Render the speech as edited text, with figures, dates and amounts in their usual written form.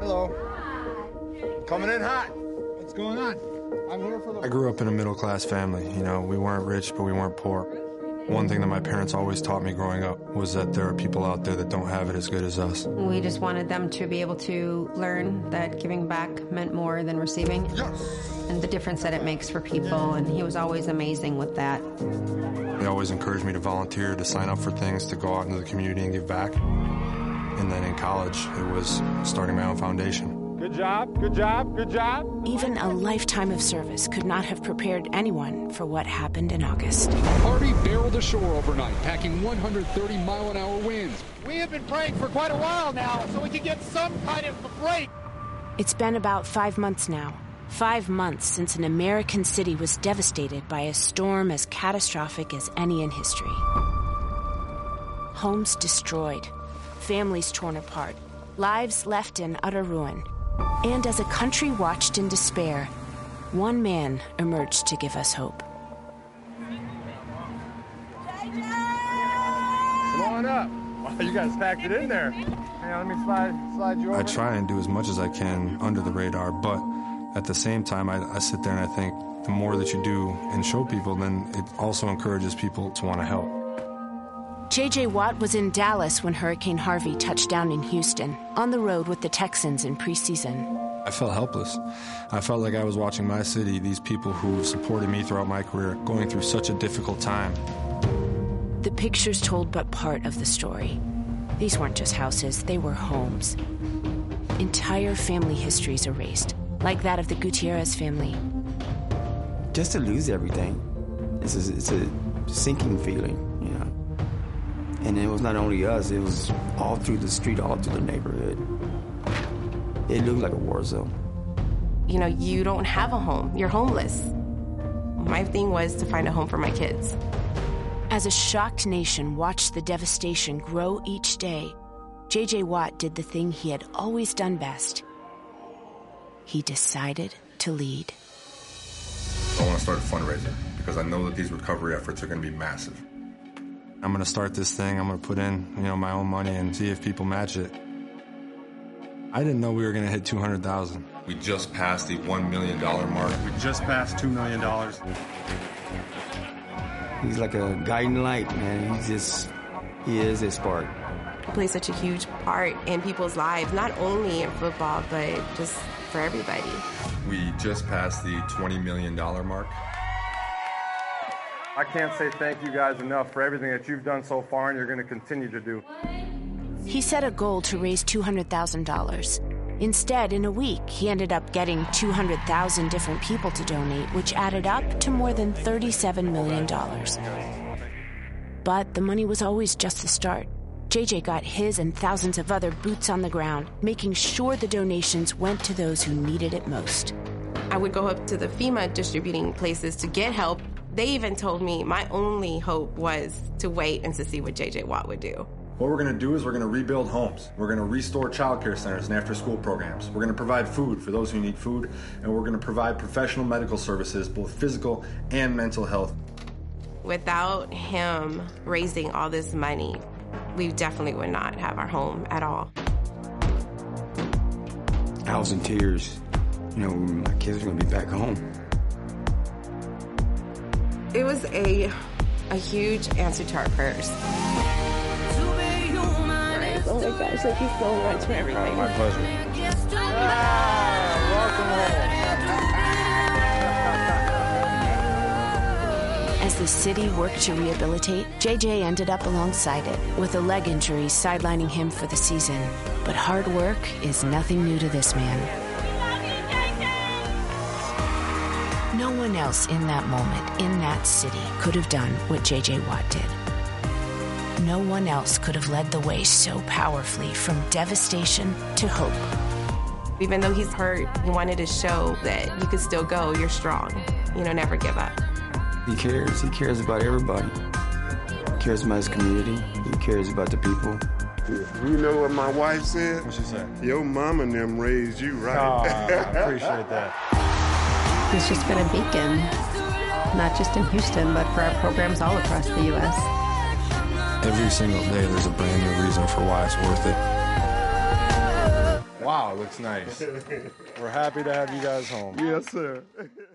Hello. Coming in hot. What's going on? I'm here for the... I grew up in a middle-class family. You know, we weren't rich, but we weren't poor. One thing that my parents always taught me growing up was that there are people out there that don't have it as good as us. We just wanted them to be able to learn that giving back meant more than receiving. Yes. And the difference that it makes for people, and he was always amazing with that. They always encouraged me to volunteer, to sign up for things, to go out into the community and give back. And then in college, it was starting my own foundation. Good job, good job, good job. Even a lifetime of service could not have prepared anyone for what happened in August. Harvey barreled ashore overnight, packing 130-mile-an-hour winds. We have been praying for quite a while now so we can get some kind of a break. It's been about 5 months now. 5 months since an American city was devastated by a storm as catastrophic as any in history. Homes destroyed, families torn apart, lives left in utter ruin. And as a country watched in despair, one man emerged to give us hope. Come on up. Wow, you guys packed it in there. Hang on, let me slide you over. I try and do as much as I can under the radar, but at the same time, I sit there and I think the more that you do and show people, then it also encourages people to want to help. J.J. Watt was in Dallas when Hurricane Harvey touched down in Houston, on the road with the Texans in preseason. I felt helpless. I felt like I was watching my city, these people who have supported me throughout my career, going through such a difficult time. The pictures told but part of the story. These weren't just houses, they were homes. Entire family histories erased, like that of the Gutierrez family. Just to lose everything, it's a sinking feeling. And it was not only us, it was all through the street, all through the neighborhood. It looked like a war zone. You know, you don't have a home. You're homeless. My thing was to find a home for my kids. As a shocked nation watched the devastation grow each day, J.J. Watt did the thing he had always done best. He decided to lead. I want to start a fundraiser because I know that these recovery efforts are going to be massive. I'm going to start this thing. I'm going to put in, my own money and see if people match it. I didn't know we were going to hit 200,000. We just passed the $1 million mark. We just passed $2 million. He's like a guiding light, man. He is a spark. He plays such a huge part in people's lives, not only in football, but just for everybody. We just passed the $20 million mark. I can't say thank you guys enough for everything that you've done so far and you're going to continue to do. He set a goal to raise $200,000. Instead, in a week, he ended up getting 200,000 different people to donate, which added up to more than $37 million. But the money was always just the start. JJ got his and thousands of other boots on the ground, making sure the donations went to those who needed it most. I would go up to the FEMA distributing places to get help. They even told me my only hope was to wait and to see what J.J. Watt would do. What we're going to do is we're going to rebuild homes. We're going to restore child care centers and after-school programs. We're going to provide food for those who need food, and we're going to provide professional medical services, both physical and mental health. Without him raising all this money, we definitely would not have our home at all. I was in tears. My kids were going to be back home. It was a huge answer to our prayers. Oh my gosh, thank you so much for everything. My pleasure. Welcome home. As the city worked to rehabilitate, JJ ended up alongside it, with a leg injury sidelining him for the season. But hard work is nothing new to this man. No one else in that moment, in that city, could have done what J.J. Watt did. No one else could have led the way so powerfully from devastation to hope. Even though he's hurt, he wanted to show that you could still go, you're strong, never give up. He cares. He cares about everybody. He cares about his community. He cares about the people. You know what my wife said? What she said? Your mama and them raised you right. Oh, I appreciate that. He's just been a beacon, not just in Houston, but for our programs all across the U.S. Every single day, there's a brand new reason for why it's worth it. Wow, looks nice. We're happy to have you guys home. Yes, sir.